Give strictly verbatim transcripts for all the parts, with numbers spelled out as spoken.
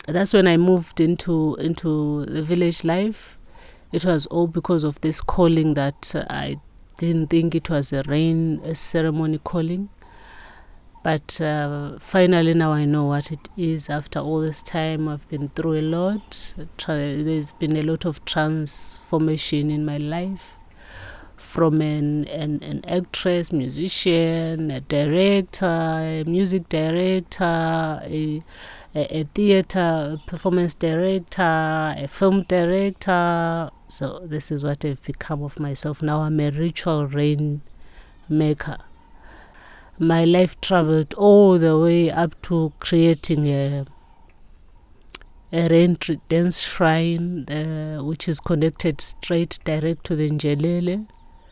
that's when I moved into into the village life. It was all because of this calling that uh, I didn't think it was a rain a ceremony calling. But uh, finally now I know what it is. After all this time, I've been through a lot. Tra- there's been a lot of transformation in my life. From an, an, an actress, musician, a director, a music director, a, a, a theater performance director, a film director. So this is what I've become of myself. Now I'm a ritual rain maker. My life traveled all the way up to creating a a rain dance shrine, uh, which is connected straight direct to the Njelele,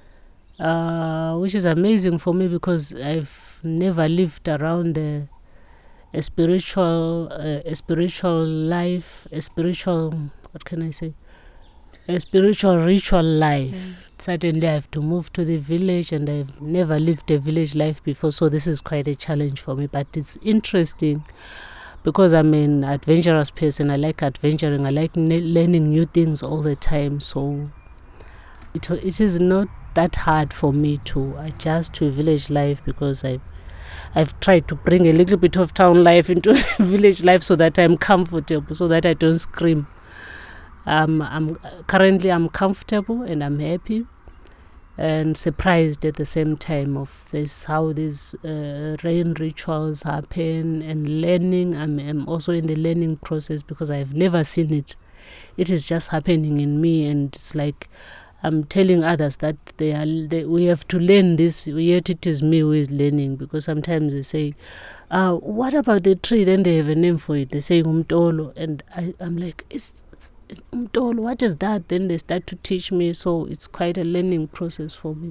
uh, which is amazing for me because I've never lived around a, a spiritual, uh, a spiritual life, a spiritual, what can I say? A spiritual ritual life. Mm. Suddenly I have to move to the village, and I've never lived a village life before, so this is quite a challenge for me. But it's interesting because I'm an adventurous person. I like adventuring. I like ne- learning new things all the time. So it it is not that hard for me to adjust to village life because I I've tried to bring a little bit of town life into village life so that I'm comfortable, so that I don't scream. Um, I'm currently I'm comfortable and I'm happy and surprised at the same time of this how these uh, rain rituals happen and learning. I'm, I'm also in the learning process because I've never seen it. It is just happening in me, and it's like I'm telling others that they are they, we have to learn this, yet it is me who is learning, because sometimes they say, uh, what about the tree? Then they have a name for it. They say umtolo, and I, I'm like, it's, it's, it's umtolo, what is that? Then they start to teach me, so it's quite a learning process for me.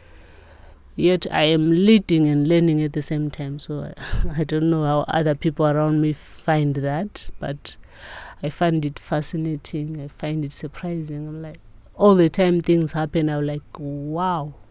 Yet I am leading and learning at the same time, so I, I don't know how other people around me find that, but I find it fascinating. I find it surprising. I'm like, all the time things happen, I'm like, wow.